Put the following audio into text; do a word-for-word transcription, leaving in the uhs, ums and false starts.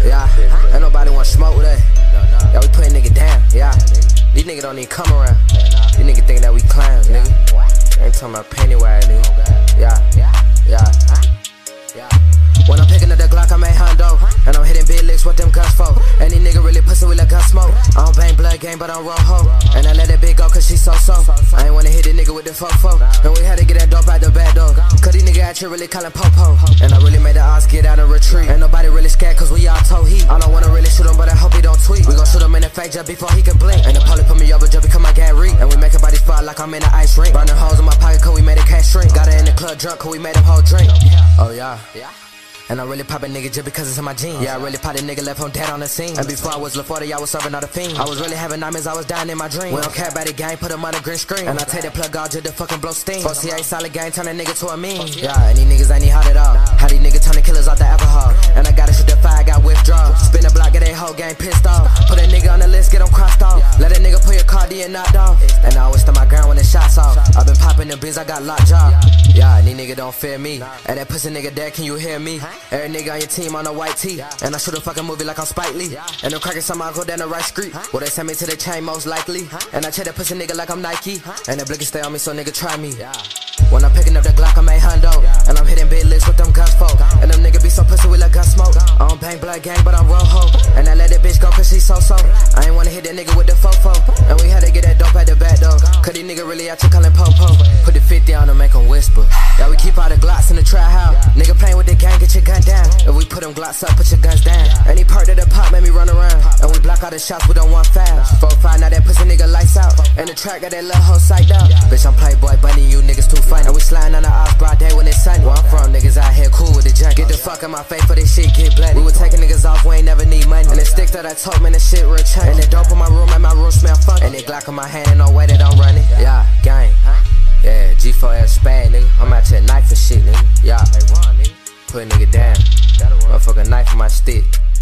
Yeah, ain't nobody wanna smoke with us. Yeah, we putting nigga down. Yeah, these niggas don't even come around. These niggas think that we clowns, nigga. Ain't talking about Pennywise, nigga. Yeah, yeah. When I'm picking up the Glock, I'm a hundo. And I'm hitting big licks with them guns for. And these niggas really pussy, we let gun smoke. I don't bang blood game, but I'm roll ho. And I let that bitch go cause she so-so. I ain't wanna hit the nigga with the fofo. And we had to get that dope out the back door. Cause these niggas out here really callin' po-po. And I really made the odds get out and retreat. Ain't nobody really scared cause we all toe heat. I don't wanna really shoot him, but I hope he don't tweet. We gon' shoot him in the face just before he can blink. And the police put me over just because my gang reek. And we make a body spot like I'm in the ice rink. Burning holes in my pocket cause we made a cash shrink. Got her in the club drunk cause we made him whole drink. Oh yeah. And I really pop a nigga just because it's in my jeans. Yeah, I really pop a nigga left him dead on the scene. And before I was LaForty, I was serving all the fiends. I was really having nightmares, I was dying in my dreams. We don't care about the game, put him on the green screen. And I take that plug out just to fucking blow steam. four C A solid game, turn a nigga to a meme. Yeah, and these niggas ain't need hot at all. How these niggas turning killers off the alcohol. And I gotta shoot the fire, got withdrawal. Spin the block, get that whole game pissed off. Put a nigga on the list, get him crossed off. Let a nigga put your car, D and knocked off. And I always stand my ground when the shots off. I been popping them biz, I got locked jaw. Yeah, and these niggas don't fear me. And that pussy nigga dead, can you hear me? Every nigga on your team on a white tee. And I shoot a fucking movie like I'm Spike Lee. And them crackers somehow go down the right street. Well, they send me to the chain most likely. And I check that pussy nigga like I'm Nike. And the blicky stay on me, so nigga try me. When I'm picking up the Glock, I'm a hundo. And I'm hitting big licks with them guns for. And them niggas be so pussy, we let gun smoke. I don't bang blood gang, but I'm roll ho. And I let that bitch go cause she so-so. I ain't wanna hit that nigga with the fofo. And we had to get that dope at the back door. Cause these niggas really out here callin' po-po. Put the fifty on them, make them whisper. Yeah, we keep all the Glocks in the trap house. Nigga playing with the gang, get your gun down. If we put them Glocks up, put your guns down. Any part of the pop made me run around. And we block all the shots, we don't want fast. four five, now that pussy nigga lights out. And the track got that little hoe psyched out. Bitch, I'm Playboy Bunny, you niggas too funny. And we sliding on the ops broad day when it's sunny. Where I'm from, niggas out here cool with the junk. Get the fuck in my face for this shit get bloody. We were taking niggas off, we ain't never need money. And the sticks that I told, man, the shit real chunky. And the dope in my room, and my room smell funky. And the Glock in my hand, and no way that I'm running. Yeah, gang. Yeah, G four S spade, nigga. I'm out here knife and shit, nigga. Yeah, put a nigga down. Motherfucking knife in my stick.